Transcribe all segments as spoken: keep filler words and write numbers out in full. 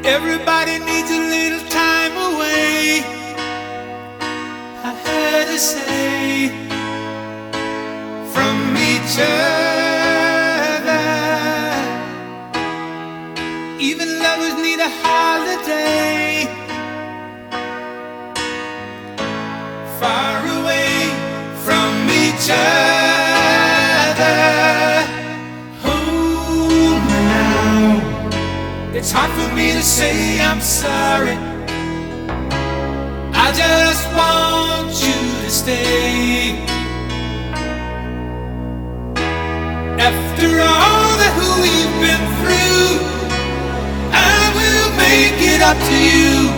Everybody needs a little time away, I heard her say, from each other. Even lovers need a holiday, far away from each other. Hold me now, it's hard for me to say I'm sorry. I just want you to stay. After all that we've been through, I will make it up to you,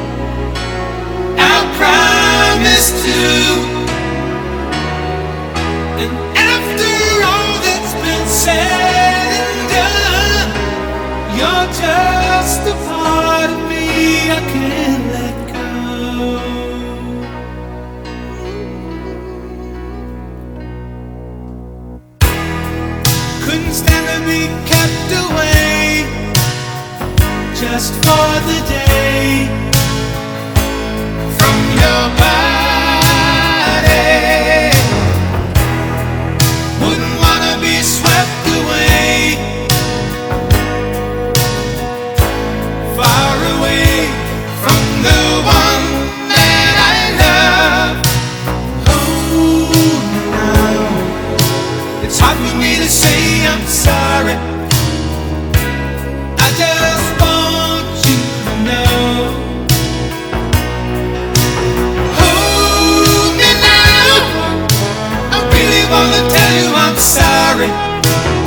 I promise to. And after all that's been said and done, you're just a part of me I can't let go. Couldn't stand to be kept away just for the day from your body. Wouldn't wanna be swept away, far away from the one that I love. Oh, now it's hard for me to say I'm sorry. I just want you to know. Hold me now, I really wanna tell you I'm sorry.